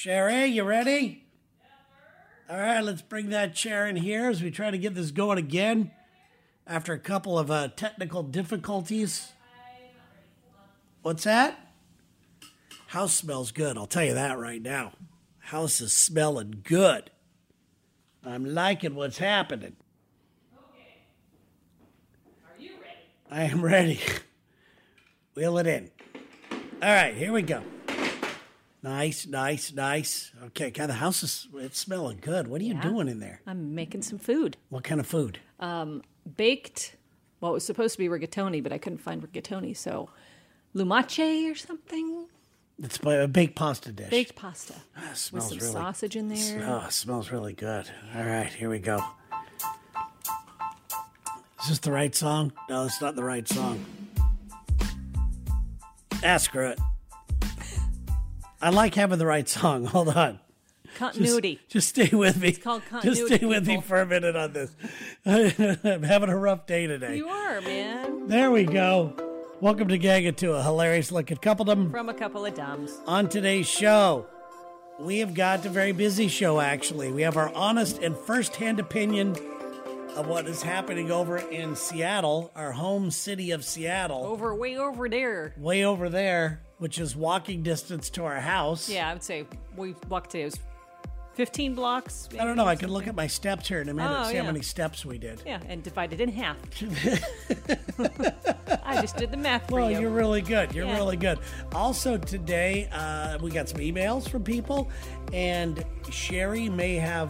Sherry, you ready? All right, let's bring that chair in here as we try to get this going again after a couple of technical difficulties. What's that? House smells good, I'll tell you that right now. House is smelling good. I'm liking what's happening. Okay. Are you ready? I am ready. Wheel it in. All right, here we go. Nice. Okay, God, the house it's smelling good. What are you doing in there? I'm making some food. What kind of food? Baked, well, it was supposed to be rigatoni, but I couldn't find rigatoni, so lumache or something. It's a baked pasta dish. Baked pasta. It smells with some really, sausage in there. Oh, it smells really good. All right, here we go. Is this the right song? No, it's not the right song. Screw it. I like having the right song. Hold on. Continuity. Just stay with me. It's called continuity. Just stay with me for a minute on this. I'm having a rough day today. You are, man. There we go. Welcome to Gang of Two, a hilarious look at coupledom. From a couple of dumbs. On today's show, we have got a very busy show, actually. We have our honest and first-hand opinion of what is happening over in Seattle, our home city of Seattle. Way over there. Way over there, which is walking distance to our house. Yeah, I would say we walked today. It was 15 blocks. I don't know. I can look at my steps here in a minute, see how yeah. many steps we did. Yeah, and divide it in half. I just did the math for Well, you. you're really good. You're Yeah. really good. Also, today, we got some emails from people, and Sherry may have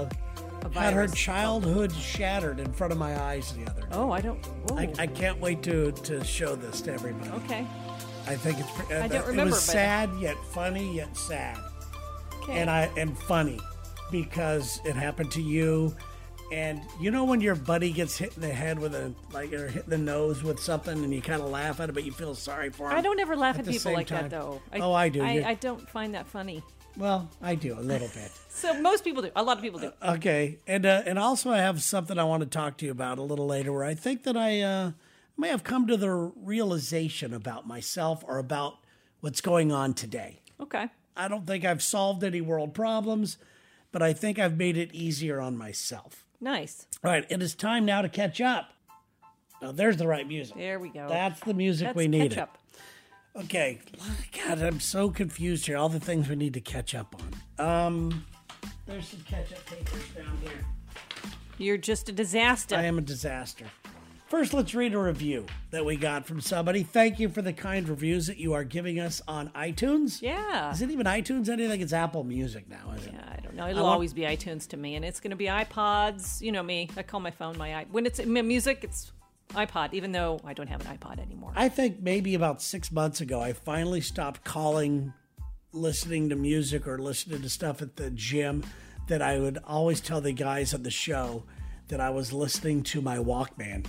had her childhood shattered in front of my eyes the other day. Oh, I don't. Whoa. I can't wait to show this to everybody. Okay. I think it's. I don't It remember, was but- sad yet funny yet sad, Okay. and funny because it happened to you. And you know when your buddy gets hit in the head with or hit in the nose with something, and you kind of laugh at it, but you feel sorry for him. I don't ever laugh at the people same like time. that, though. I do. I don't find that funny. Well, I do a little bit. So most people do. A lot of people do. Okay, and also I have something I want to talk to you about a little later, where I think that I may have come to the realization about myself or about what's going on today. Okay. I don't think I've solved any world problems, but I think I've made it easier on myself. Nice. All right, it is time now to catch up. Now, there's the right music. There we go. That's the music Let's we needed. catch up. Okay. God, I'm so confused here. All the things we need to catch up on. There's some catch-up papers down here. You're just a disaster. I am a disaster. First, let's read a review that we got from somebody. Thank you for the kind reviews that you are giving us on iTunes. Yeah. Is it even iTunes? I think it's Apple Music now, isn't it? Yeah, I don't know. It'll always be iTunes to me, and it's going to be iPods. You know me. I call my phone my when it's music, it's iPod, even though I don't have an iPod anymore. I think maybe about 6 months ago, I finally stopped calling listening to music or listening to stuff at the gym, that I would always tell the guys on the show that I was listening to my Walkman.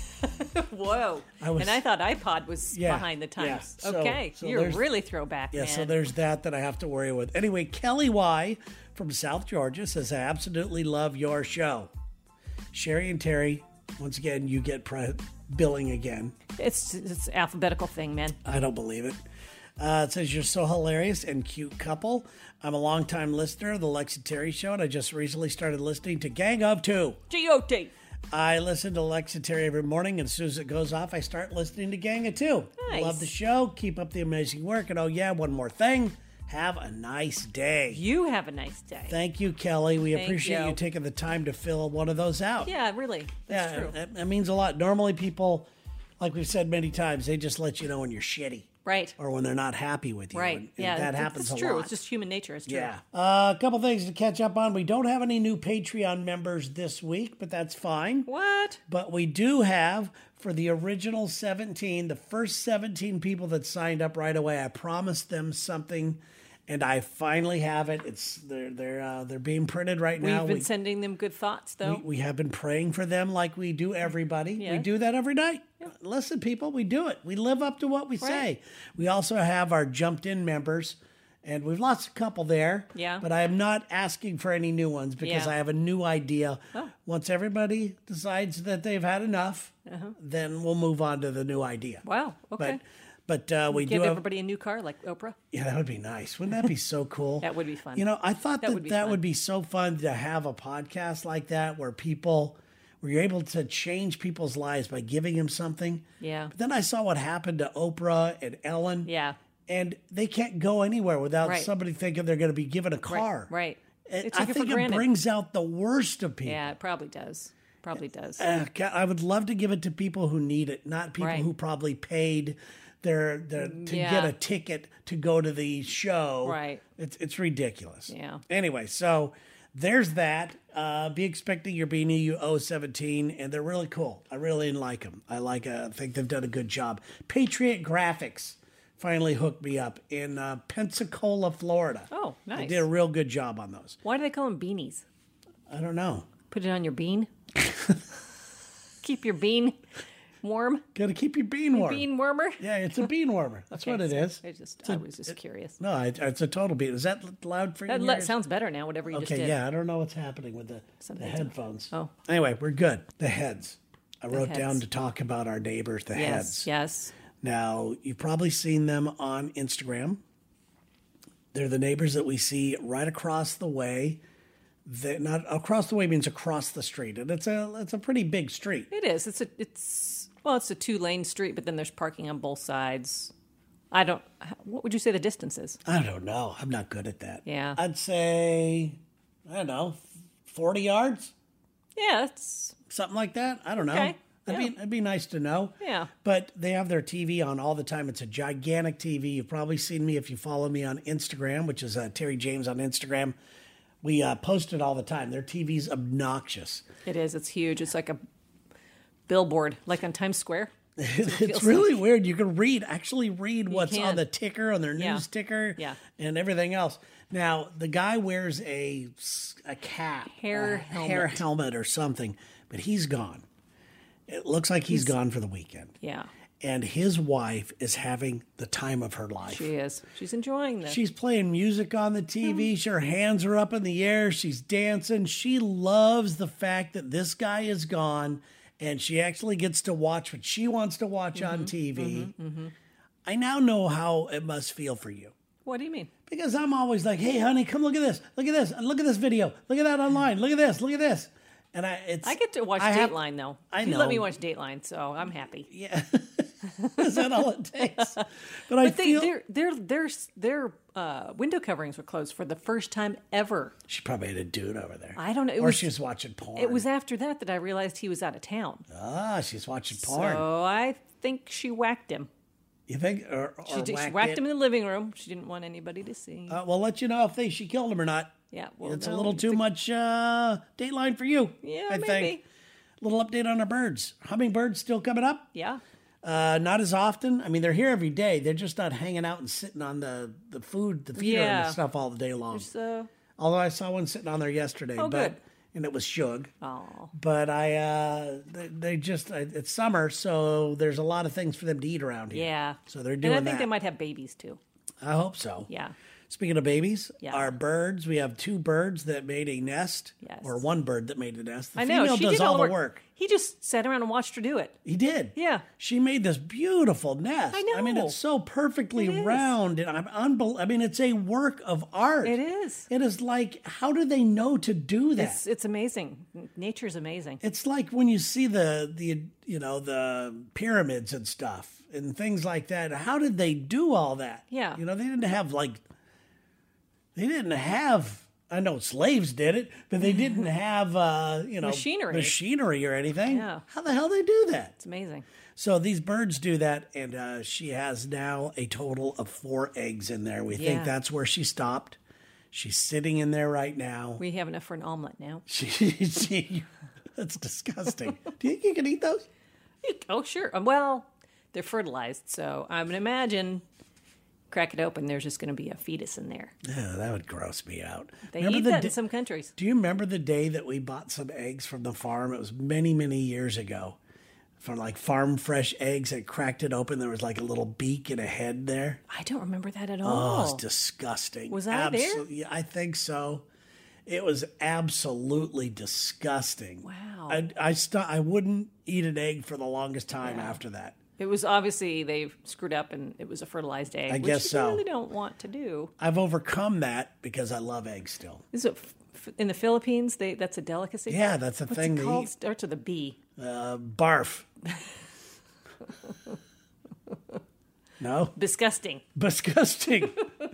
Whoa. And I thought iPod was behind the times. Yeah. Okay. So You're really throwback, man. So there's that I have to worry with. Anyway, Kelly Y. from South Georgia says, I absolutely love your show. Sherry and Terry, once again, you get billing again. It's alphabetical thing, man. I don't believe it. It says, you're so hilarious and cute couple. I'm a longtime listener of the Lex and Terry show, and I just recently started listening to Gang of Two. G-O-T. I listen to Lex and Terry every morning, and as soon as it goes off, I start listening to Gang of Two. Nice. Love the show. Keep up the amazing work. And oh yeah, one more thing. Have a nice day. You have a nice day. Thank you, Kelly. We Thank appreciate you. you taking the time to fill one of those out. Yeah, really. That's true. That means a lot. Normally people, like we've said many times, they just let you know when you're shitty. Right. Or when they're not happy with you. Right. And Yeah. that happens It's a true. lot. It's just human nature. It's true. Yeah. A couple things to catch up on. We don't have any new Patreon members this week, but that's fine. What? But we do have, for the original 17, the first 17 people that signed up right away, I promised them something, and I finally have it. They're being printed right now. We've been sending them good thoughts, though. We have been praying for them like we do everybody. Yeah. We do that every night. Yeah. Listen, people, we do it. We live up to what we say. We also have our jumped in members, and we've lost a couple there. Yeah. But I am not asking for any new ones because I have a new idea. Oh. Once everybody decides that they've had enough, then we'll move on to the new idea. Wow. Okay. But we Give do have, everybody a new car like Oprah. yeah, that would be nice. Wouldn't that be so cool? That would be fun. You know, I thought that would be that fun. would be so fun to have a podcast like that where you're able to change people's lives by giving them something. Yeah. But then I saw what happened to Oprah and Ellen. Yeah. And they can't go anywhere without Right. somebody thinking they're going to be given a car. Right. They I took it for think it granted. brings out the worst of people. Yeah, it probably does. Probably does. I would love to give it to people who need it, not people Right. who probably paid to Yeah. get a ticket to go to the show. Right. It's ridiculous. Yeah. Anyway, so there's that. Be expecting your beanie. You owe 17, and they're really cool. I really like them. I think they've done a good job. Patriot Graphics finally hooked me up in Pensacola, Florida. Oh, They nice. did a real good job on those. Why do they call them beanies? I don't know. Put it on your bean. Keep your bean warm. Got to keep your bean warm. Bean warmer. Yeah, it's a bean warmer. That's what it is. I was just curious. No, it's a total bean. Is that loud for you? That sounds better now. Whatever you just Okay, did. yeah, I don't know what's happening with the Something's- headphones. Oh. Anyway, we're good. The heads. I wrote heads. down to talk about our neighbors, the Yes. heads. Yes. Now, you've probably seen them on Instagram. They're the neighbors that we see right across the way. Not across the way means across the street, and it's a pretty big street. It is. It's a 2-lane street, but then there's parking on both sides. What would you say the distance is? I don't know. I'm not good at that. Yeah. I'd say, I don't know, 40 yards, Yeah, it's something like that. I don't know. Okay. It'd be nice to know. Yeah. But they have their TV on all the time. It's a gigantic TV. You've probably seen me if you follow me on Instagram, which is Terry James on Instagram. We post it all the time. Their TV's obnoxious. It is. It's huge. It's like a billboard, like on Times Square. It's feels really weird. You can actually read what's can. on the ticker, on their Yeah. news ticker, Yeah. and everything else. Now, the guy wears a cap, Hair hair helmet or something, but he's gone. It looks like he's gone for the weekend. Yeah, And his wife is having the time of her life. she is. She's enjoying this. She's playing music on the TV. Her hands are up in the air. She's dancing. She loves the fact that this guy is gone, and she actually gets to watch what she wants to watch on TV. I now know how it must feel for you. What do you mean? Because I'm always like, hey, honey, come look at this. Look at this. Look at this video. Look at that online. Look at this. Look at this. And I get to watch Dateline, though. I You let me know. watch Dateline, so I'm happy. Yeah. Is that all it takes? But I But feel... their window coverings were closed for the first time ever. She probably had a dude over there. I don't know. Or she was watching porn. It was after that I realized he was out of town. She's watching porn. So I think she whacked him. You think? Or She whacked him in the living room. She didn't want anybody to see. We'll let you know if she killed him or not. Yeah, well, It's a no, little too much Dateline for you. Yeah, I maybe. think. Little update on our birds. Hummingbirds still coming up. Yeah. Not as often. I mean, they're here every day. They're just not hanging out and sitting on the food, the feeder and Yeah. the stuff all the day long. So, Although I saw one sitting on there yesterday. Oh, but, good. And it was Shug. oh, But they just, it's summer, so there's a lot of things for them to eat around here. yeah. So they're doing And I think that. they might have babies too. I hope so. Yeah. Speaking of babies, Yeah. our birds, we have 2 birds that made a nest, Yes. or 1 bird that made a nest. The I know. female She does did all the the work. He just sat around and watched her do it. He did. Yeah. She made this beautiful nest. I know. I mean, it's so perfectly It is. round, and I mean, it's a work of art. It is. It is like, how do they know to do that? It's amazing. Nature's amazing. It's like when you see the pyramids and stuff and things like that. How did they do all that? Yeah. They didn't have, I know slaves did it, but they didn't have, machinery or anything. Yeah. How the hell they do that? It's amazing. So these birds do that, and she has now a total of 4 eggs in there. We think Yeah. that's where she stopped. She's sitting in there right now. We have enough for an omelet now. That's disgusting. Do you think you can eat those? Oh, sure. Well, they're fertilized, so I would imagine crack it open, there's just going to be a fetus in there. Yeah, that would gross me out. They eat that in some countries. Do you remember the day that we bought some eggs from the farm? It was many, many years ago. From like farm fresh eggs. I cracked it open. There was like a little beak and a head there. I don't remember that at Oh, all. it's disgusting. Was I there? Yeah, I think so. It was absolutely disgusting. Wow. I wouldn't eat an egg for the longest time after that. It was obviously they screwed up and it was a fertilized egg. I guess which you so. really don't want to do. I've overcome that because I love eggs still. Is it in the Philippines? That's a delicacy. Yeah, that's a What's thing it they called? eat. Starts with a B. Barf. No? Disgusting. Disgusting.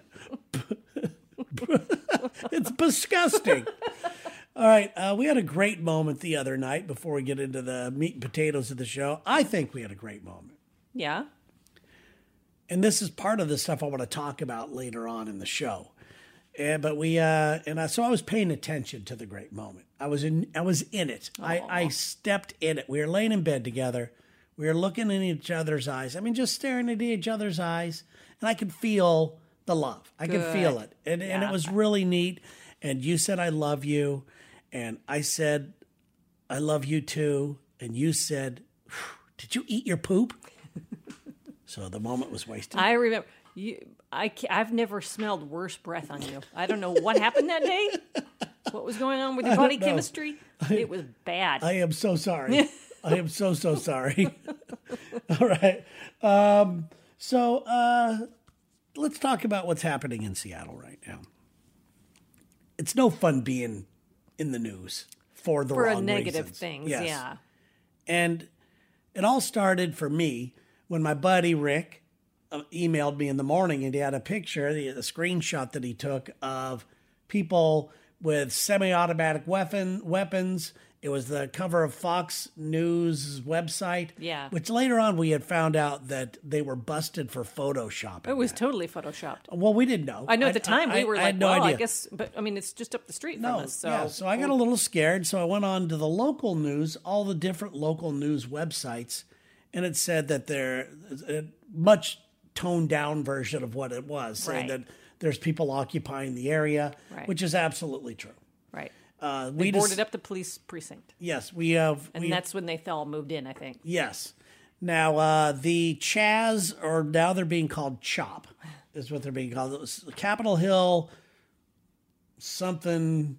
It's disgusting. All right, we had a great moment the other night before we get into the meat and potatoes of the show. I think we had a great moment. Yeah. And this is part of the stuff I want to talk about later on in the show. But so I was paying attention to the great moment. I was in it. I stepped in it. We were laying in bed together. We were looking in each other's eyes. I mean, just staring into each other's eyes. And I could feel the love. I could feel it. And it was really neat. And you said, I love you. And I said, I love you too. And you said, did you eat your poop? So the moment was wasted. I remember I've never smelled worse breath on you. I don't know what happened that day. What was going on with your body chemistry? It was bad. I am so sorry. I am so sorry. All right. Let's talk about what's happening in Seattle right now. It's no fun being in the news for the wrong negative reasons. things. Yes. Yeah. And it all started for me when my buddy Rick emailed me in the morning, and he had a picture, a screenshot that he took of people with semi-automatic weapons. It was the cover of Fox News website. Yeah. Which later on we had found out that they were busted for photoshopping. It was totally photoshopped. Well, we didn't know. I know at the time we were I like, had no well, idea. I guess, but I mean, it's just up the street from us. So. Yeah, so I got a little scared. So I went on to the local news, all the different local news websites, and it said that they're a much toned down version of what it was, saying that there's people occupying the area, which is absolutely true. Right. We boarded up the police precinct. Yes, we have. And that's when they all moved in, I think. Yes. Now, the Chaz, or now they're being called CHOP, is what they're being called. It was Capitol Hill something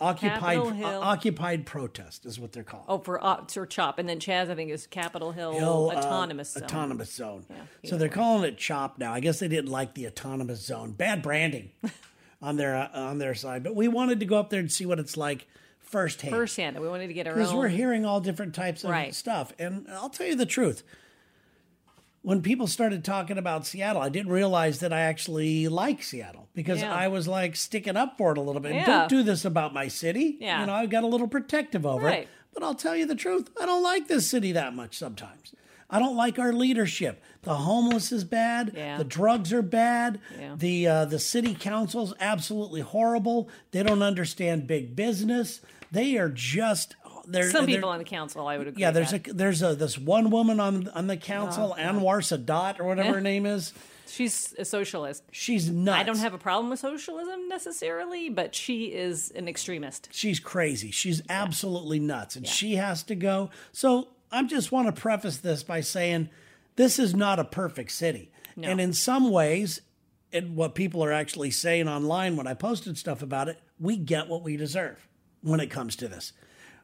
occupied protest is what they're called. Oh, for CHOP. And then Chaz, I think, is Capitol Hill Autonomous Zone. Autonomous Zone. Yeah, so they're calling it CHOP now. I guess they didn't like the Autonomous Zone. Bad branding on their side. But we wanted to go up there and see what it's like firsthand. Firsthand. We wanted to get our own. Because we're hearing all different types of stuff. And I'll tell you the truth. When people started talking about Seattle, I didn't realize that I actually like Seattle because I was like sticking up for it a little bit. Yeah. Don't do this about my city. Yeah. You know, I've got a little protective over it. But I'll tell you the truth. I don't like this city that much sometimes. I don't like our leadership. The homeless is bad. Yeah. The drugs are bad. Yeah. The city council's absolutely horrible. They don't understand big business. They are just... Some people on the council, I would agree. Yeah, there's this one woman on the council, Anwar Sadat or whatever her name is. She's a socialist. She's nuts. I don't have a problem with socialism necessarily, but she is an extremist. She's crazy. She's absolutely nuts, and she has to go. So I just want to preface this by saying this is not a perfect city. No. And in some ways, and what people are actually saying online when I posted stuff about it, we get what we deserve when it comes to this.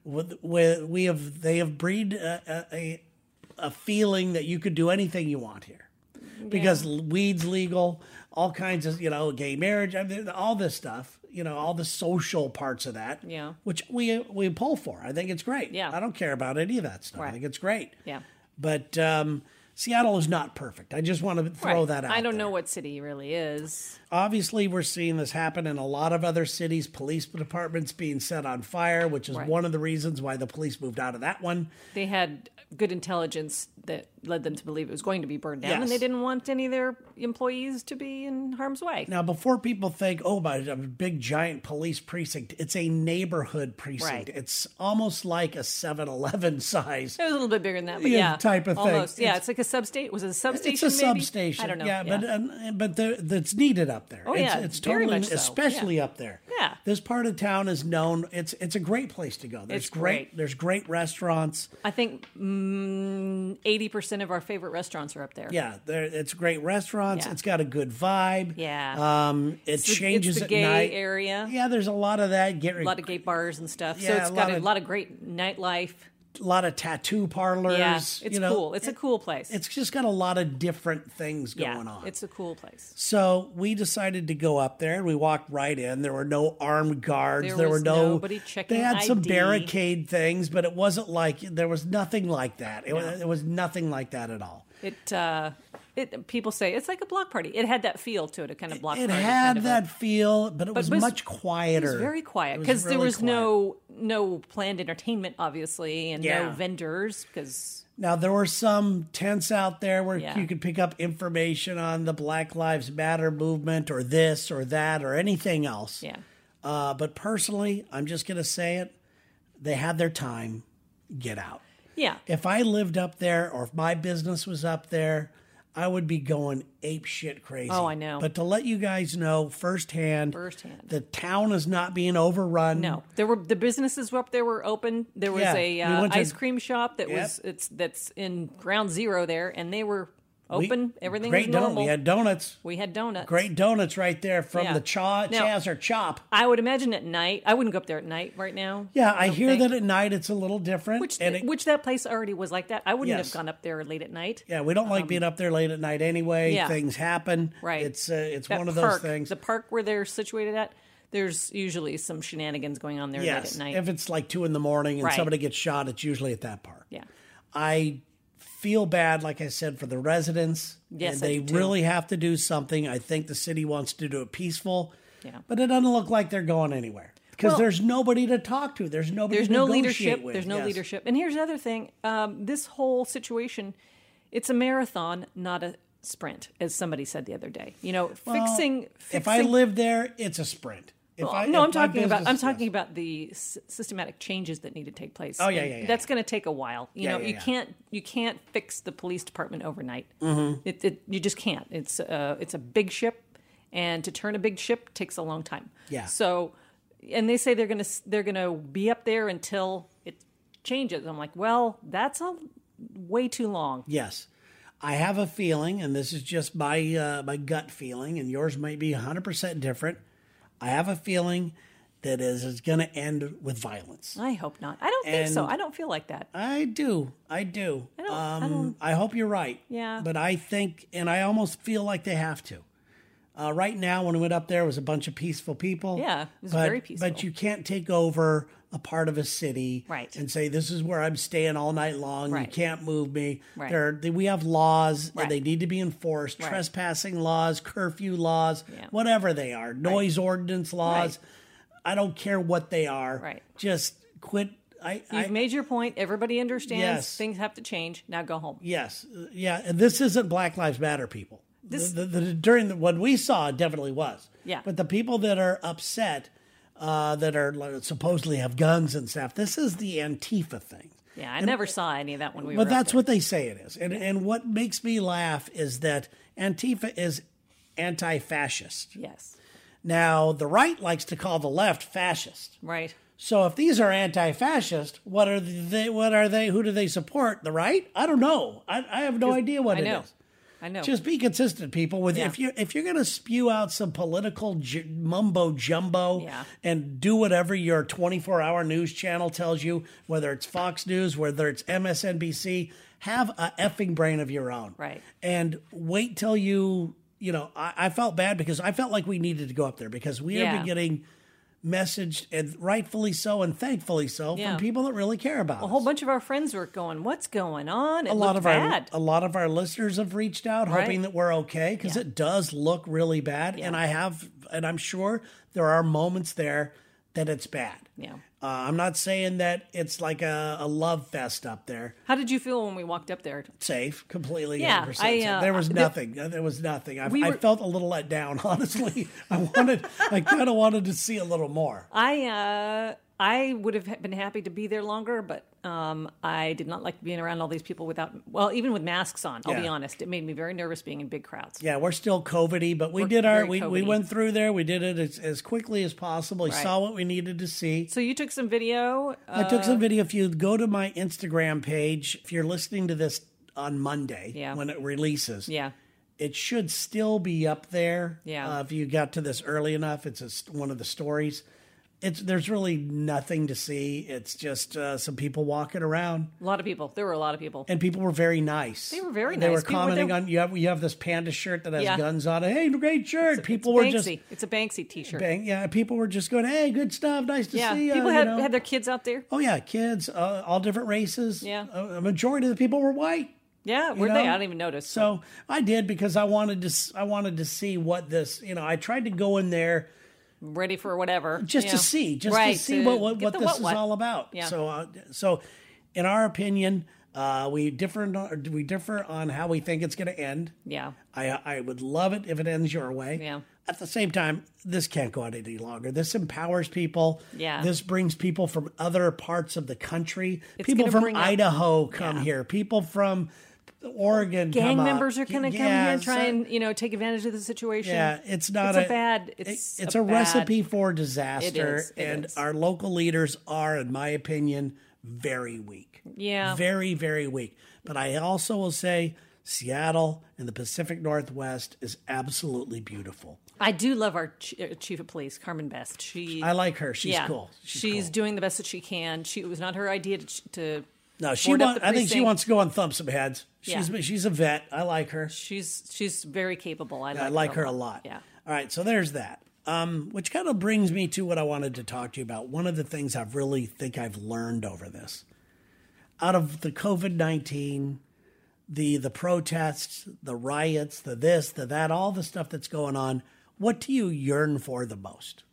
They have breed a feeling that you could do anything you want here because weed's legal, all kinds of, gay marriage, I mean, all this stuff, all the social parts of that, which we pull for. I think it's great. Yeah. I don't care about any of that stuff. Right. I think it's great. Yeah. But Seattle is not perfect. I just want to throw that out. I don't know what city really is. Obviously, we're seeing this happen in a lot of other cities, police departments being set on fire, which is one of the reasons why the police moved out of that one. They had good intelligence that led them to believe it was going to be burned down, and they didn't want any of their employees to be in harm's way. Now, before people think, by a big, giant police precinct, it's a neighborhood precinct. Right. It's almost like a 7-Eleven size. It was a little bit bigger than that, but type of almost. thing. Yeah, it's like a substation. Was it a substation? It's a maybe? substation. I don't know. Yeah, but that's needed up there. Oh, it's very totally, much so. especially up there. Yeah. This part of town is known. It's a great place to go. There's It's great. There's great restaurants. I think 80% of our favorite restaurants are up there. Yeah, it's great restaurants. Yeah. It's got a good vibe. Yeah. It changes it's the at gay night. area. Yeah, there's a lot of that. A lot of gay bars and stuff. Yeah, so it's got a of- lot of great nightlife. lot of tattoo parlors. Yeah, it's cool. It's a cool place. It's just got a lot of different things going on. It's a cool place. So we decided to go up there, and we walked right in. There were no armed guards. There were was no. nobody checking They had some ID. barricade things, but it wasn't like there was nothing like that. It was nothing like that at all. People say it's like a block party. It had that feel to it, a kind of block It party. had kind of that feel, but it was much quieter. It was very quiet because there was no planned entertainment, obviously, and no vendors. Because now there were some tents out there where Yeah. you could pick up information on the Black Lives Matter movement, or this or that, or anything else. yeah, But personally, I'm just going to say it: they had their time. Get out. yeah. If I lived up there, or if my business was up there, I would be going ape shit crazy. Oh, I know. But to let you guys know firsthand, Firsthand. the town is not being overrun. No, the businesses up there were open. There was Yeah, a we went to- ice cream shop that Yep. that's in Ground Zero there, and they were open. Everything Great was normal. We had donuts. We had donuts. Great donuts right there from Yeah. the Now- Chaz or Chop. I would imagine at night. I wouldn't go up there at night right now. Yeah, I don't hear think. that at night it's a little different. Which and that place already was like that. I wouldn't Yes. have gone up there late at night. yeah, we don't like being up there late at night anyway. Yeah. Things happen. Right. It's That one of those park, things. The park where they're situated at, there's usually some shenanigans going on there late Yes. at night. If it's like 2 a.m. and Right. somebody gets shot, it's usually at that park. Yeah. I feel bad, like I said, for the residents. Yes, and I they do too. really have to do something. I think the city wants to do it peaceful. Yeah. But it doesn't look like they're going anywhere because Well, there's nobody to talk to. There's nobody. There's to no negotiate leadership. with. There's no Yes. leadership. And here's the other thing. This whole situation, it's a marathon, not a sprint, as somebody said the other day. You know, fixing. If I lived there, it's a sprint. I'm talking about the systematic changes that need to take place. Oh, yeah, And yeah, yeah. That's going to take a while. You know, yeah. you can't fix the police department overnight. Mm-hmm. You just can't. It's a big ship, and to turn a big ship takes a long time. Yeah. So, and they say they're gonna be up there until it changes. I'm like, well, that's way too long. Yes. I have a feeling, and this is just my gut feeling, and yours might be 100% different. I have a feeling that it's going to end with violence. I hope not. I don't think so. And- I don't feel like that. I do. I don't- I hope you're right. Yeah. But I think, and I almost feel like they have to. Right now, when we went up there, it was a bunch of peaceful people. Yeah, it was but, very peaceful. But you can't take over a part of a city Right. and say, this is where I'm staying all night long. You Right. can't move me. Right. We have laws, Right. and they need to be enforced. Right. Trespassing laws, curfew laws, Yeah. whatever they are, noise ordinance laws. I don't care what they are. Right. Just quit. You've made your point. Everybody understands Yes. things have to change. Now go home. Yes, yeah. And this isn't Black Lives Matter people. During what we saw, it definitely was. Yeah. But the people that are upset, that are supposedly have guns and stuff, this is the Antifa thing. Yeah, I never saw any of that when we were But up that's there. what they say it is. And what makes me laugh is that Antifa is anti-fascist. Yes. Now, the right likes to call the left fascist. Right. So if these are anti-fascist, what are they? What are they? Who do they support? The right? I don't know. I have no idea what I it know. is. I know. Just be consistent, people. With Yeah. if you're going to spew out some political mumbo jumbo Yeah. and do whatever your 24-hour news channel tells you, whether it's Fox News, whether it's MSNBC, have a effing brain of your own. Right. And wait till I felt bad because I felt like we needed to go up there because we have Yeah. been getting messaged, and rightfully so and thankfully so, Yeah. from people that really care about a us. whole bunch of our friends were going, "What's going on?" It a lot looked of bad. a lot of our listeners have reached out Right. hoping that we're okay because Yeah. it does look really bad, and I'm sure there are moments there that it's bad. Yeah. I'm not saying that it's like a love fest up there. How did you feel when we walked up there? Safe, completely. Yeah, 100% I, safe. There was the- nothing. There was nothing. I We were- felt a little let down, honestly. I kind of wanted to see a little more. I would have been happy to be there longer, but I did not like being around all these people even with masks on. I'll be Yeah. honest, it made me very nervous being in big crowds. Yeah, we're still COVID-y, but we We're did very we COVID-y. went through there. We did it as quickly as possible. We Right. saw what we needed to see. So you took some video. I took some video. If you go to my Instagram page, if you're listening to this on Monday Yeah. when it releases, Yeah. it should still be up there. Yeah. If you got to this early enough, it's one of the stories. there's really nothing to see. It's just some people walking around. A lot of people. There were a lot of people. And people were very nice. They were very nice. They were People commenting on, you have this panda shirt that has Yeah. guns on it. Hey, great shirt. People it's were Banksy. just... It's a Banksy t-shirt. people were just going, hey, good stuff. Nice to Yeah, see you. people you had, know. had their kids out there. Oh, yeah, kids, all different races. Yeah. A majority of the people were white. Yeah, were know? they? I didn't even notice. So I did because I wanted to see what this, I tried to go in there Ready for whatever. just Yeah. to see, Right, what get the this is what. all about. Yeah. So in our opinion, we differ on how we think it's going to end. Yeah. I would love it if it ends your way. Yeah. At the same time, this can't go on any longer. This empowers people. Yeah. This brings people from other parts of the country. It's People gonna from bring up- Idaho come Yeah. here. People from Oregon Gang come up. members are going to come here Yeah, and try so- and, take advantage of the situation. Yeah, it's not It's a bad... it's a a bad- recipe for disaster. It and is. our local leaders are, in my opinion, very weak. Yeah. Very, very weak. But I also will say Seattle and the Pacific Northwest is absolutely beautiful. I do love our chief of police, Carmen Best. I like her. She's yeah, cool. She's cool. doing the best that she can. It was not her idea to No, board up the I think she precinct. wants to go and thump some heads. She's a vet. I like her. She's very capable. I like her a lot. Yeah. All right, so there's that. Which kind of brings me to what I wanted to talk to you about. One of the things I really think I've learned over this, out of the COVID-19, the protests, the riots, the this, the that, all the stuff that's going on, what do you yearn for the most?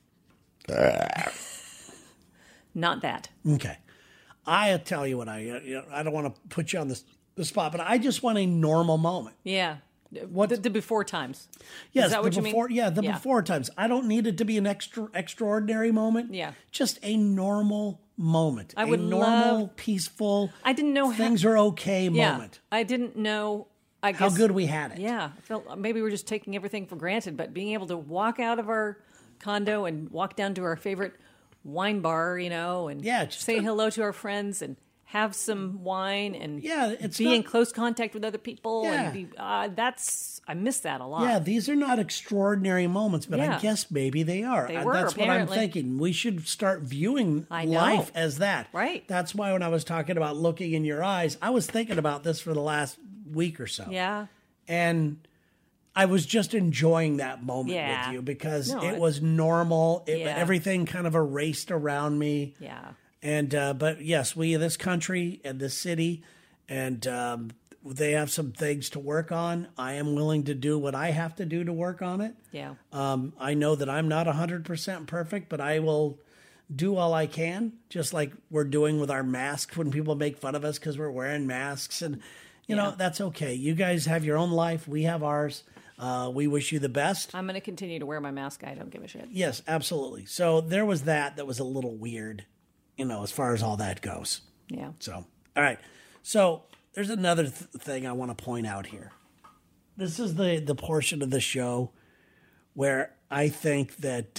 Not that. Okay. I tell you what, I don't want to put you on the spot, but I just want a normal moment. Yeah. The before times. Yes, Is that what you mean? Before times. I don't need it to be an extraordinary moment. Yeah. Just a normal moment. I would a normal, love- peaceful. I didn't know things are okay moment. I didn't know. I guess, How good we had it. Yeah. I felt maybe we're just taking everything for granted, but being able to walk out of our condo and walk down to our favorite wine bar, and just say hello to our friends and have some wine and it's be not- in close contact with other people. Yeah. And be, I miss that a lot. Yeah, these are not extraordinary moments, but I Yeah. guess maybe they are. They were, That's what I'm apparently. thinking. We should start viewing I know. life as that. Right. That's why when I was talking about looking in your eyes, I was thinking about this for the last week or so. Yeah. And I was just enjoying that moment Yeah. with you because No, it was normal. Yeah. Everything kind of erased around me. Yeah. And but yes, this country and this city, and they have some things to work on. I am willing to do what I have to do to work on it. Yeah. I know that I'm not 100% perfect, but I will do all I can, just like we're doing with our masks when people make fun of us because we're wearing masks. And, you know, that's okay. You guys have your own life. We have ours. We wish you the best. I'm going to continue to wear my mask. I don't give a shit. Yes, absolutely. So there was that was a little weird, as far as all that goes. Yeah. So, all right. So there's another thing I want to point out here. This is the portion of the show where I think that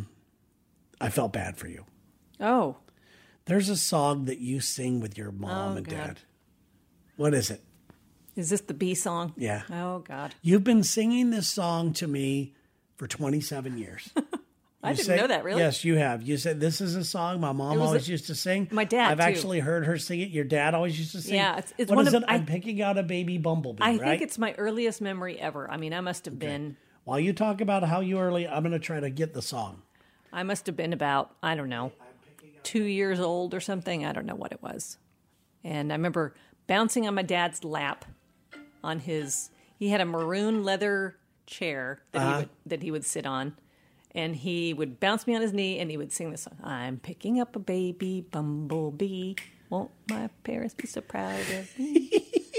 I felt bad for you. Oh. There's a song that you sing with your mom and God. dad. What is it? Is this the B song? Yeah. Oh, God. You've been singing this song to me for 27 years. I didn't know that, really? Yes, you have. You said this is a song my mom always used to sing. My dad, I've too. actually heard her sing it. Your dad always used to sing. Yeah, it's what one is of- it? I'm picking out a baby bumblebee. I right? think it's my earliest memory ever. I mean, I must have been While you talk about how you early, I'm going to try to get the song. about, I don't know, 2 years old or something. I don't know what it was. And I remember bouncing on my dad's lap on he had a maroon leather chair that he would sit on. And he would bounce me on his knee and he would sing this song. I'm picking up a baby bumblebee. Won't my parents be so proud of me?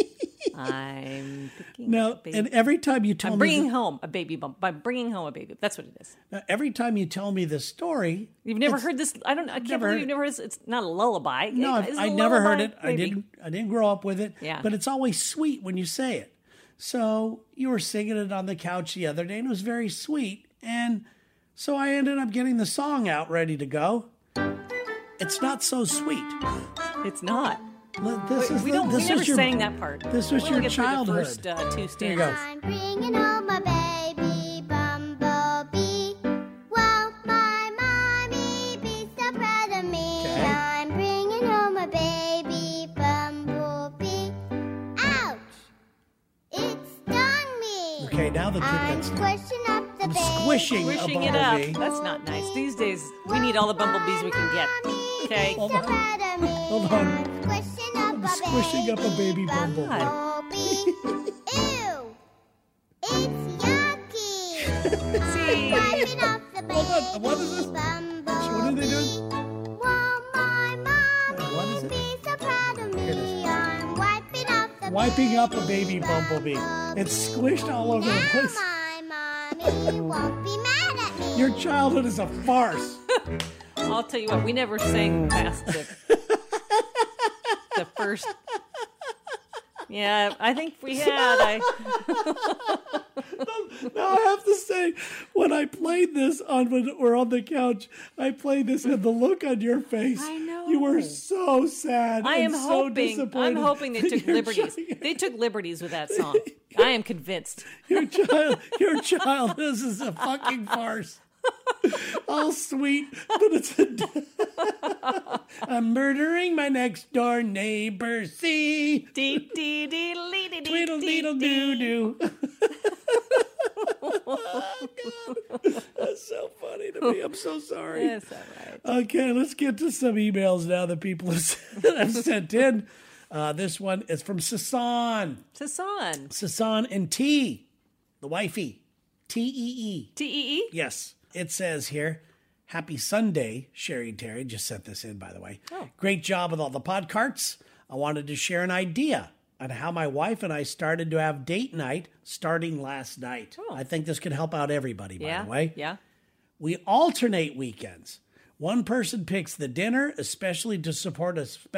I'm picking up a baby. And every time you tell I'm me bringing home a baby by bringing home a baby. That's what it is. every time you tell me this story, You've never heard this? I can't never believe heard you've never heard this. It's not a lullaby. no, Is it a I never heard lullaby? it. I Maybe. didn't grow up with it. Yeah. But it's always sweet when you say it. So you were singing it on the couch the other day, and it was very sweet. And so I ended up getting the song out ready to go. It's not so sweet. It's not. This is We the- don't. this We never was your- sang that part. this was We your only get through childhood. The first two Here you go. stanzas. I'm bringing home a baby bumblebee. Won't my mommy the I'm kid. squishing up the I'm baby. squishing a Wishing it up. bumblebee. That's not nice. These days, we need all the bumblebees we can get. Okay. Hold on. Hold Hold on. I'm squishing up I'm a squishing up a baby bumblebee. bumblebee. Ew. It's yucky. See. Wiping off the baby Hold on. What is this? bumblebee. What are they doing? Won't my mommy What is it? be so proud of Here it is. me? I'm wiping off the Wiping up a baby bumblebee. It's squished all over the Now place. my mommy won't be mad at me. Your childhood is a farce. I'll tell you what, we never sang past the first. Yeah, I think we had. Now I have to say, when I played this when we're on the couch, I played this and the look on your face. I know. You were so sad. I am and so hoping. disappointed I'm hoping they that took your liberties. child- They took liberties with that song. I am convinced. Your child, this is a fucking farce. All sweet, but it's I'm murdering my next door neighbor. See, Dee dee dee lee dee dee twiddle dee deedle dee. doo doo. Oh, God. That's so funny to me. I'm so sorry. Yes, all right. Okay, let's get to some emails now that people have sent in. This one is from Sasan. Sasan. Sasan and T, the wifey. T-E-E. T-E-E? Yes. It says here, happy Sunday, Sherry and Terry. Just sent this in, by the way. Oh. Great job with all the podcarts. I wanted to share an idea on how my wife and I started to have date night starting last night. Oh. I think this could help out everybody, by Yeah. the way. Yeah. We alternate weekends. One person picks the dinner, especially to support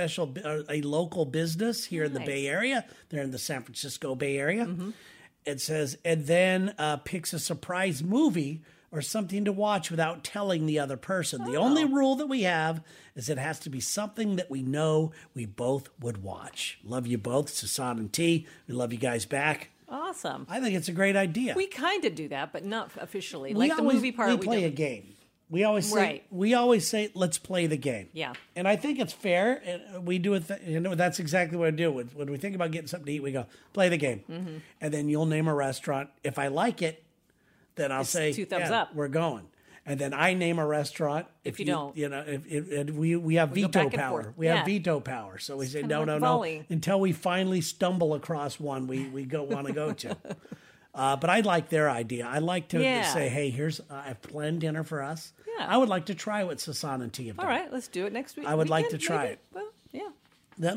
a local business here in the Nice. Bay Area. They're in the San Francisco Bay Area. It says, and then picks a surprise movie or something to watch without telling the other person. The only rule that we have is it has to be something that we know we both would watch. Love you both, Sasan and T. We love you guys back. Awesome. I think it's a great idea. We kind of do that, but not officially. We Like the always- movie part, we we play do. a game. We always say, Right. let's play the game. Yeah. And I think it's fair. And we do it. That's exactly what I do. When we think about getting something to eat, we go play the game, and then you'll name a restaurant. If I like it, then I'll say 2 thumbs yeah, up. We're going. And then I name a restaurant. If you don't. if we have go veto back and power. forth. We Yeah. have veto power. So we say kinda no, like no, volley. no until we finally stumble across one we want to go to. But I like their idea. I like to Yeah. say, hey, here's I've planned dinner for us. Yeah. I would like to try what Sasan and T have done. All right, let's do it next week. I would like weekend, to try maybe? it. Well, yeah. Let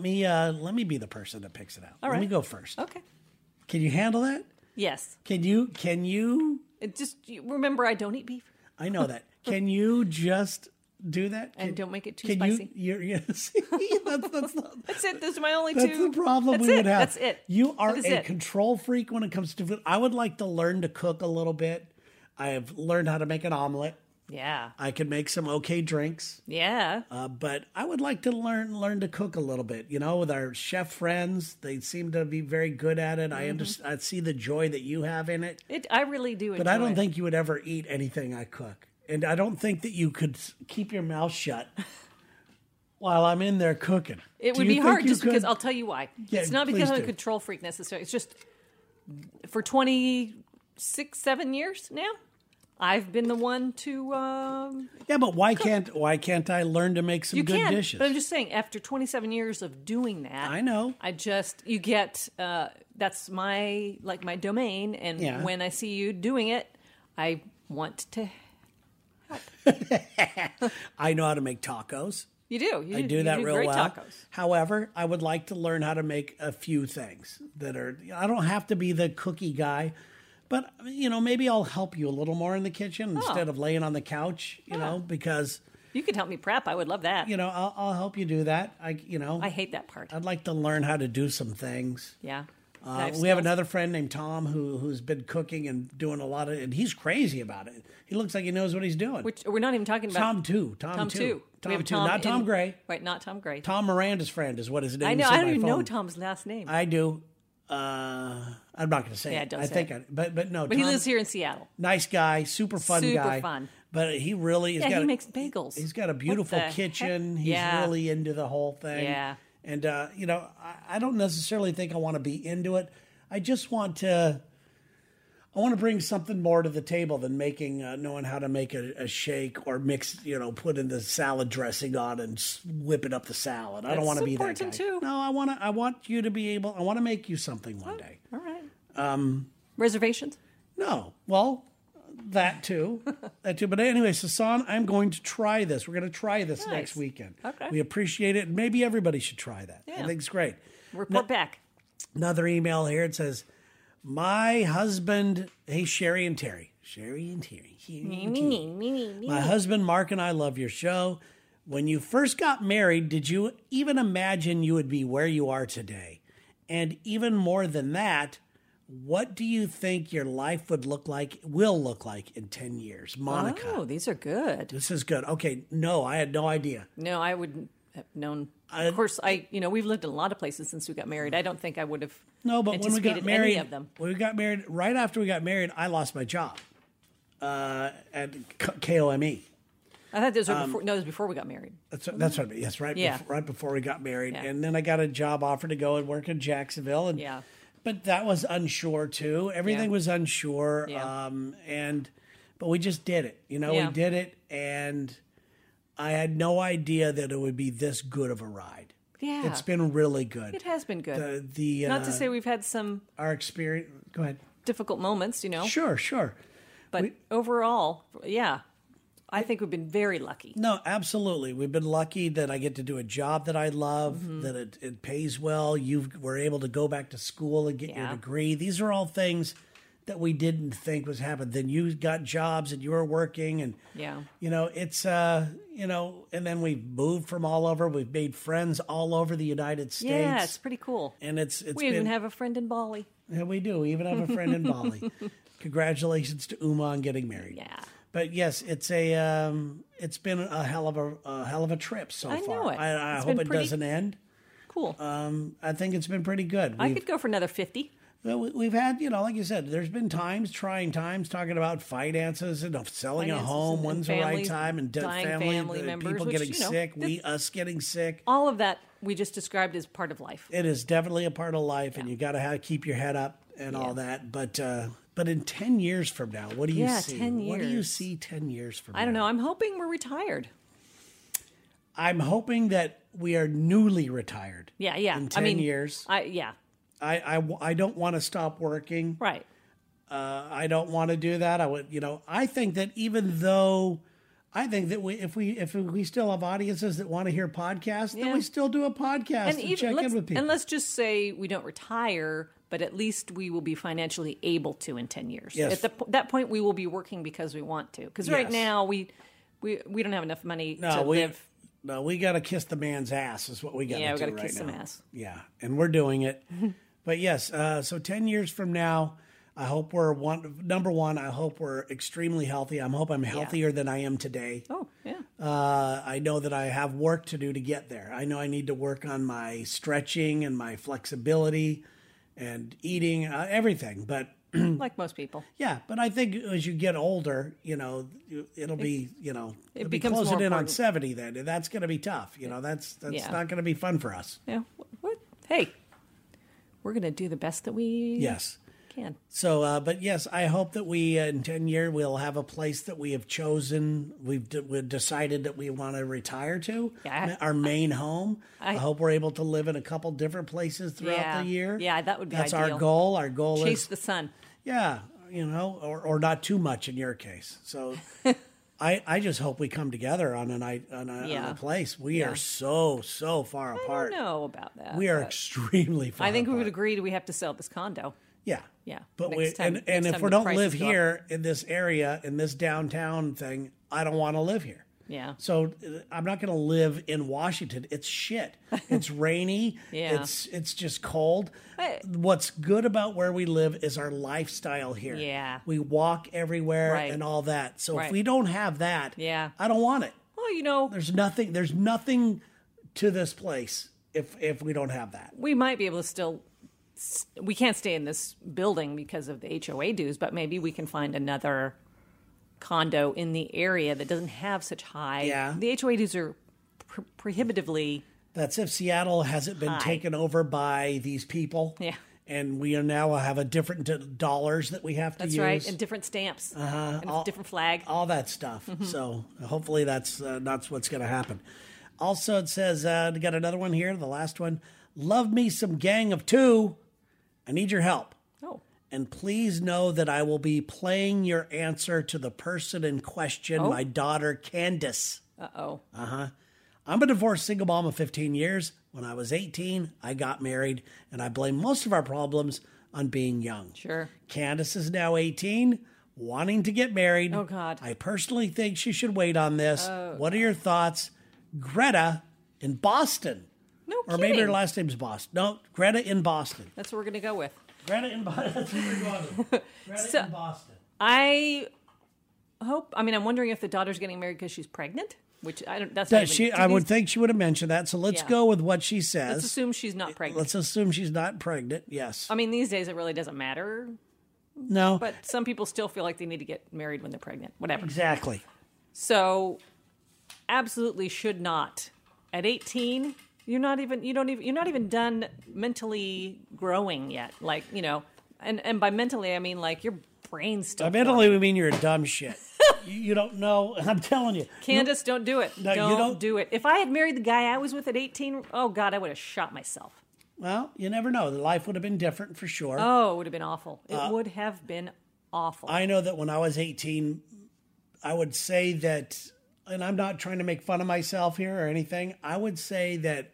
me be the person that picks it out. All Let me right. go first. Okay. Can you handle that? Yes. Can you? Remember, I don't eat beef. I know that. Can you just do that? And don't make it too can spicy. Yes. That's not. That's it. Those are my only That's two. the problem That's we it. would have. That's it. You are That is a it. control freak when it comes to food. I would like to learn to cook a little bit. I have learned how to make an omelet. Yeah. I can make some okay drinks. Yeah. But I would like to learn to cook a little bit. You know, with our chef friends, they seem to be very good at it. I understand. I see the joy that you have in it. I really do enjoy But I don't it. think you would ever eat anything I cook. And I don't think that you could keep your mouth shut while I'm in there cooking. It Do would you be think hard you just because could? I'll tell you why. Yeah, It's not because please I'm a do. control freak necessarily. It's just for 26, 7 years now, I've been the one to. Yeah, but why can't I learn to make some You good can, dishes? but I'm just saying. After 27 years of doing that, I know. you get that's my domain, and Yeah. when I see you doing it, I want to. I know how to make tacos. You do. I do that real great well. Tacos. However, I would like to learn how to make a few things that are. I don't have to be the cookie guy, but maybe I'll help you a little more in the kitchen instead of laying on the couch. Because You could help me prep. I would love that. I'll help you do that. I hate that part. I'd like to learn how to do some things. Yeah. We have another friend named Tom who's been cooking and doing a lot of, and he's crazy about it. He looks like he knows what he's doing. Which we're not even talking about. Tom too. Tom too. too. We Tom have a too. Not Tom Gray. Right, not Tom Gray. Tom Miranda's friend is what his name I is. know. on I don't my even know phone. Tom's last name. I do. I'm not going to say Yeah, it. don't I say think it. but no. but Tom, he lives here in Seattle. Nice guy, super fun Super guy. fun. But he really Yeah, he makes bagels. He's got a beautiful What the kitchen. heck? He's Yeah. really into the whole thing. Yeah. And I don't necessarily think I want to be into it. I just want to. I want to bring something more to the table than making, knowing how to make a shake or mix, put in the salad dressing on and whip it up the salad. I don't want to be that guy. Too. No, I want you to be able. I want to make you something one day. All right. Reservations? No. Well, that too. But anyway, Sasan, I'm going to try this. We're going to try this next weekend. Okay. We appreciate it. Maybe everybody should try that. Yeah. I think it's great. Report back. Another email here. It says, my husband, hey, Sherry and Terry. Sherry and Terry. My husband, Mark, and I love your show. When you first got married, did you even imagine you would be where you are today? And even more than that, what do you think your life will look like in 10 years? Monica. Oh, these are good. This is good. Okay. No, I had no idea. No, I wouldn't have known. Of course, we've lived in a lot of places since we got married. I don't think I would have. No, but when we got married, any of them. When we got married, right after we got married, I lost my job at KOME. I thought those were before. No, it was before we got married. That's what I mean. Yes, right. Yeah. Right before we got married, Yeah. and then I got a job offer to go and work in Jacksonville, and Yeah. but that was unsure too. Everything was unsure, Yeah. But we just did it. We did it, and I had no idea that it would be this good of a ride. Yeah. It's been really good. It has been good. The Not to say we've had some our experience. Go ahead. difficult moments, Sure. But overall, yeah, I think we've been very lucky. No, absolutely. We've been lucky that I get to do a job that I love, Mm-hmm. that it pays well. You were able to go back to school and get your degree. These are all things that we didn't think was happening. Then you got jobs and you were working, and it's and then we've moved from all over. We've made friends all over the United States. Yeah, it's pretty cool. And we even have a friend in Bali. Yeah, we do. We even have a friend in Bali. Congratulations to Uma on getting married. Yeah. But yes, it's been a hell of a trip so far. I know it. I hope it doesn't end. Cool. I think it's been pretty good. I could go for another 50. We've had, like you said, there's been trying times, talking about finances and selling a home. When's the right time? And dying family members, people getting sick, us getting sick. All of that we just described as part of life. It is definitely a part of life, and you got to keep your head up and all that. But in 10 years from now, what do you see? 10 years. What do you see 10 years from now? I don't know. I'm hoping we're retired. I'm hoping that we are newly retired. Yeah. In 10 years. I don't want to stop working. Right. I don't want to do that. I think that even though if we still have audiences that want to hear podcasts, then we still do a podcast and check in with people. And let's just say we don't retire, but at least we will be financially able to in 10 years. Yes. At that point, we will be working because we want to. Because right now, we don't have enough money to live. No, we got to kiss the man's ass is what we got to do right now. Yeah, we got to kiss some ass. Yeah, and we're doing it. But yes, so 10 years from now, I hope number one, I hope we're extremely healthy. I hope I'm healthier than I am today. Oh, yeah. I know that I have work to do to get there. I know I need to work on my stretching and my flexibility and eating, everything. But like most people. Yeah, but I think as you get older, it'll be, it'll be becomes closing more in on important. 70 then. And that's going to be tough. That's not going to be fun for us. Yeah. What? Hey, we're going to do the best that we can. So, but yes, I hope that we, in 10 years, we'll have a place that we have chosen. We've decided that we want to retire to, our main home. I hope we're able to live in a couple different places throughout the year. Yeah, that would be That's ideal. our goal. Our goal is chase the sun. Yeah, or not too much in your case. So I just hope we come together on a place. We are so far apart. I don't know about that. We are extremely far I think apart. we would agree we have to sell this condo. Yeah. Yeah. But next time if we the don't prices live go up. here in this area, in this downtown thing, I don't want to live here. Yeah. So I'm not going to live in Washington. It's shit. It's rainy. Yeah. It's just cold. What's good about where we live is our lifestyle here. Yeah. We walk everywhere and all that. So if we don't have that, I don't want it. Well, there's nothing to this place if we don't have that. We might be able to still. We can't stay in this building because of the HOA dues, but maybe we can find another condo in the area that doesn't have such high. Yeah. The HOA dues are prohibitively. That's if Seattle hasn't been taken over by these people. Yeah. And we are now have a different dollars that we have to That's use. right, and different stamps, and a different flag. All that stuff. So hopefully that's what's going to happen. Also, it says, got another one here, the last one. Love me some Gang of Two. I need your help. Oh, And please know that I will be playing your answer to the person in question, my daughter, Candace. uh-oh. I'm a divorced single mom of 15 years. When I was 18, I got married, and I blame most of our problems on being young. Sure. Candace is now 18, wanting to get married. Oh, God. I personally think she should wait on this. What are your thoughts? Greta in Boston. No Or kidding. maybe her last name's Boston. No, Greta in Boston. That's what we're going to go with. Greta in Boston. That's what we're going with. Greta in Boston. I hope. I mean, I'm wondering if the daughter's getting married because she's pregnant, which I don't. That's not even, I would think she would have mentioned that. So let's Yeah. go with what she says. Let's assume she's not pregnant. Let's assume she's not pregnant. Yes. I mean, these days it really doesn't matter, No. but some people still feel like they need to get married when they're pregnant. Whatever. Exactly. So, absolutely should not. At 18, you're not even done mentally growing yet. Like, and by mentally I mean like your brain's still. By mentally, we mean you're a dumb shit. You don't know. I'm telling you. Candace, don't do it. No, you don't don't- do it. If I had married the guy I was with at 18, oh God, I would have shot myself. Well, you never know. The life would have been different for sure. Oh, it would have been awful. It would have been awful. I know that when I was 18, I would say that, and I'm not trying to make fun of myself here or anything, I would say that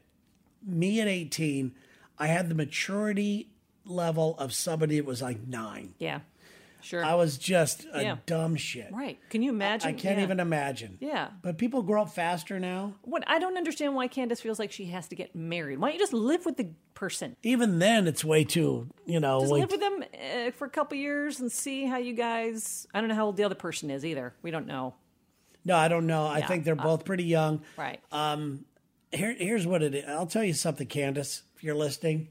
me at 18, I had the maturity level of somebody that was like 9. Yeah, sure. I was just a Yeah. dumb shit. Right. Can you imagine? I can't Yeah. even imagine. Yeah. But people grow up faster now. What I don't understand why Candace feels like she has to get married. Why don't you just live with the person? Even then, it's way too, Just way live with them for a couple years and see how you guys. I don't know how old the other person is either. We don't know. No, I don't know. I Yeah. think they're both pretty young. Right. Here's what it is. I'll tell you something, Candace, if you're listening.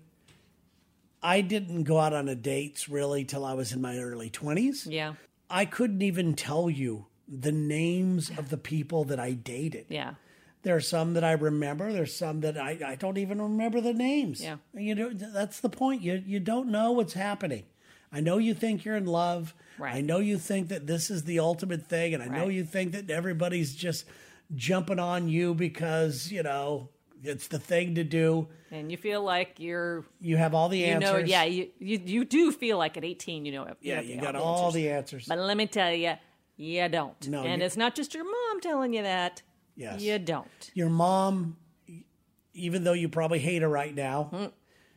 I didn't go out on a dates really till I was in my early 20s. Yeah. I couldn't even tell you the names of the people that I dated. Yeah. There are some that I remember. There's some that I don't even remember the names. Yeah. That's the point. You don't know what's happening. I know you think you're in love. Right. I know you think that this is the ultimate thing, and I know Right. you think that everybody's just jumping on you because, it's the thing to do. And you feel like You have all the answers. you do feel like at 18, you got all the answers. But let me tell you, you don't. No, and it's not just your mom telling you that. Yes. You don't. Your mom, even though you probably hate her right now,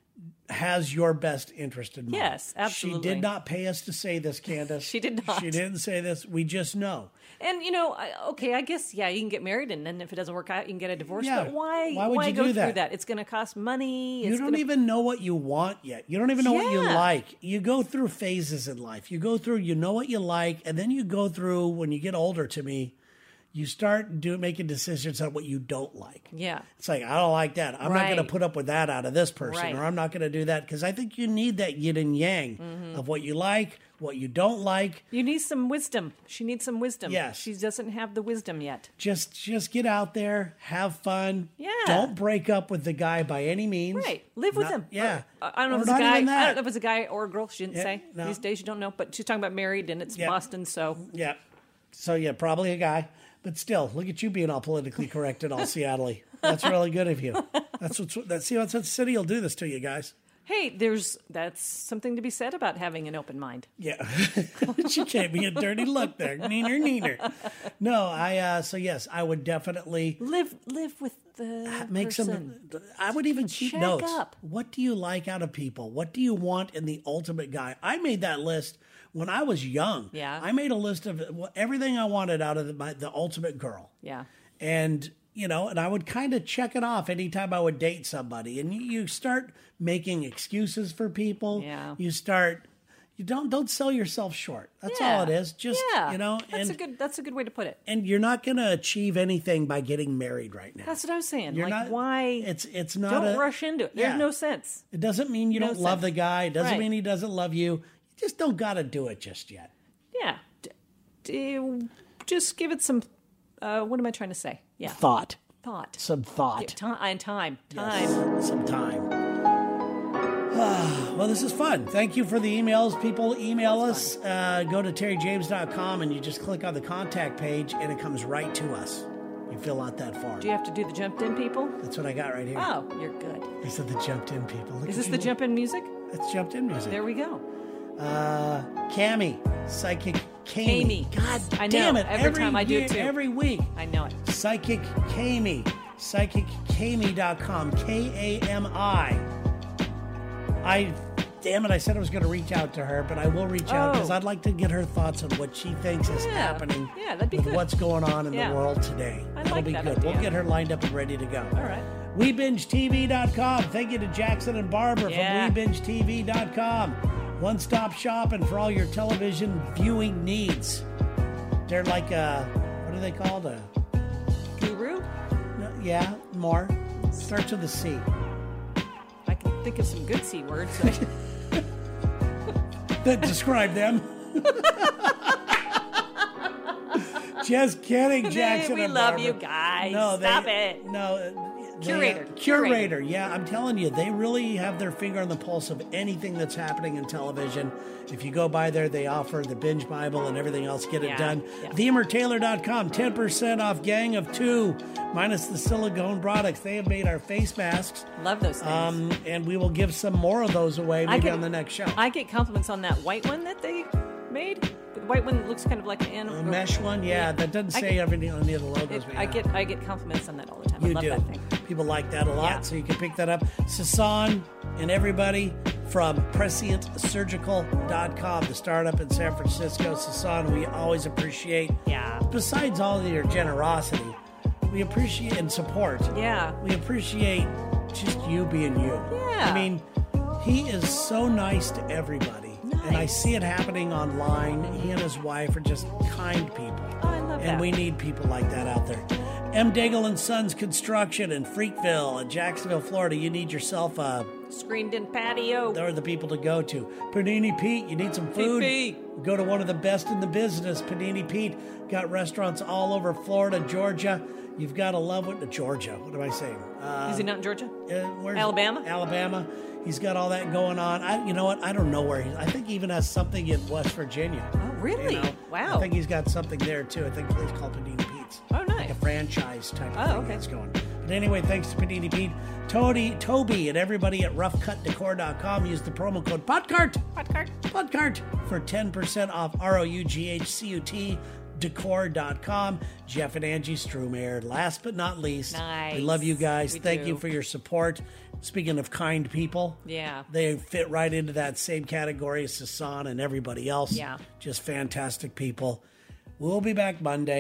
has your best interest in mind. Yes, absolutely. She did not pay us to say this, Candace. She did not. She didn't say this. We just know. And I guess you can get married, and then if it doesn't work out, you can get a divorce. Yeah. But why? Why would you go do through that? that? It's going to cost money. You don't even know what you want yet. You don't even know what you Yeah. like. You go through phases in life. You go through, you know what you like, and then you go through, when you get older to me, you start making decisions on what you don't like. Yeah. It's like, I don't like that. I'm not going to Right. put up with that out of this person, Right. or I'm not going to do that, because I think you need that yin and yang of what you like, what you don't like. You need some wisdom. She needs some wisdom. Yes. She doesn't have the wisdom yet. Just get out there, have fun. Yeah. Don't break up with the guy by any means. Right. Live with Not- him. Yeah. I don't know Or if it's a not guy. even that. I don't know if it's a guy or a girl. She didn't Yeah, say. no. These days you don't know. But she's talking about married, and it's Yeah. Boston, so. Yeah. So yeah, probably a guy. But still, look at you being all politically correct and all Seattle-y. That's really good of you. That's what the city will do this to you guys. Hey, that's something to be said about having an open mind. Yeah. She gave me a dirty look there. Neener. No, so yes, I would definitely Live with the make person. I would even keep Check notes. up. What do you like out of people? What do you want in the ultimate guy? I made that list when I was young. Yeah. I made a list of everything I wanted out of the ultimate girl. Yeah. And, and I would kind of check it off anytime I would date somebody. And you start making excuses for people. Yeah. You don't sell yourself short. That's Yeah. all it is. Just, Yeah. and That's a good way to put it. and you're not going to achieve anything by getting married right now. That's what I was saying. You're like, not, why? It's not Don't rush into it. There's Yeah. no sense. It doesn't mean you No don't love sense. the guy. It doesn't Right. mean he doesn't love you. You just don't got to do it just yet. Yeah. Just give it some. What am I trying to say? Yeah. Thought. Thought. Some thought. Time. Yes, some time. Well, this is fun. Thank you for the emails. People email us. Go to terryjames.com and you just click on the contact page and it comes right to us. You fill out that form. Do you have to do the jumped in people? That's what I got right here. Oh, you're good. I said the jumped in people. Look Is at this you. the jump in music? That's jumped in music. There we go. Cami, Psychic Kami. God I know. damn it. Every time I do it too. Every week. I know it. Psychic Kami. PsychicKami.com. Kami. Damn it, I said I was going to reach out to her, but I will reach out because I'd like to get her thoughts on what she thinks is happening that'd be with good. what's going on in the world today. That'll like be that good. idea. We'll get her lined up and ready to go. All right. WeBingeTV.com. Thank you to Jackson and Barbara Yeah. from WeBingeTV.com. One-stop shopping for all your television viewing needs. They're like what are they called? Guru? Yeah, more. Starts with a C. I can think of some good C words. That describe them. Just kidding, Jackson. We and love Barbara. you guys. No, Stop it. No. Curator. Yeah, I'm telling you, they really have their finger on the pulse of anything that's happening in television. If you go by there, they offer the Binge Bible and everything else. Get it done. Yeah. TheEmerTaylor.com, 10% off Gang of Two, minus the silicone products. They have made our face masks. Love those things. And we will give some more of those away maybe on the next show. I get compliments on that white one that they made. The white one that looks kind of like an animal. A mesh one, that doesn't say everything on any of the logos. I get compliments on that all the time. You I love do. that thing. People like that a lot, Yeah. so you can pick that up. Sasan and everybody from PrescientSurgical.com, the startup in San Francisco. Sasan, we always appreciate. Yeah. Besides all of your generosity, we appreciate and support. Yeah. We appreciate just you being you. Yeah. I mean, he is so nice to everybody. And I see it happening online. He and his wife are just kind people. Oh, I love that. And we need people like that out there. M. Daigle and Sons Construction in Freakville and Jacksonville, Florida. You need yourself a... Screened-in patio. They're the people to go to. Panini Pete, you need some food? Pete. Go to one of the best in the business. Panini Pete got restaurants all over Florida, Georgia. You've got to love what... Georgia, what am I saying? Is he not in Georgia? Where's Alabama? Alabama. He's got all that going on. You know what? I don't know where he's... I think he even has something in West Virginia. Oh, really? You know? Wow. I think he's got something there, too. I think it's called Panini Pete's. Oh, nice. Like a franchise type of thing okay. that's going. But anyway, thanks to Panini Pete. Toby, and everybody at roughcutdecor.com. Use the promo code PODCART for 10% off. ROUGHCUT decor.com. Jeff and Angie Strumer. Last but not least, Nice. we love you guys. We Thank do. you for your support. Speaking of kind people, Yeah. they fit right into that same category as Sasan and everybody else. Yeah. Just fantastic people. We'll be back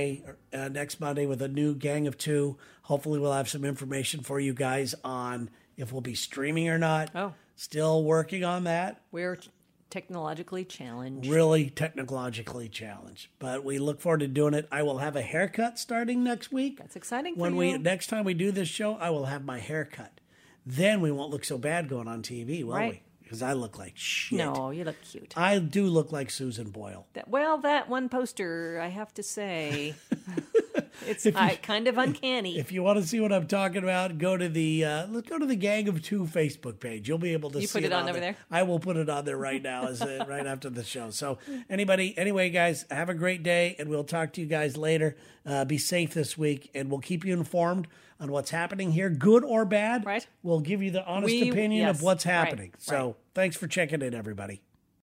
next Monday with a new Gang of Two. Hopefully we'll have some information for you guys on if we'll be streaming or not. Oh. Still working on that. We're technologically challenged. Really technologically challenged. But we look forward to doing it. I will have a haircut starting next week. That's exciting When for you. next time we do this show, I will have my hair cut. Then we won't look so bad going on TV, will we? Because I look like shit. No, you look cute. I do look like Susan Boyle. That one poster, I have to say, it's kind of uncanny. If you want to see what I'm talking about, go to the let's go to the Gang of Two Facebook page. You'll be able to see put it on over there? I will put it on there right now, right after the show. So anyway, guys, have a great day, and we'll talk to you guys later. Be safe this week, and we'll keep you informed on what's happening here, good or bad. Right. We'll give you the honest opinion of yes, what's happening. right, So thanks for checking in, everybody.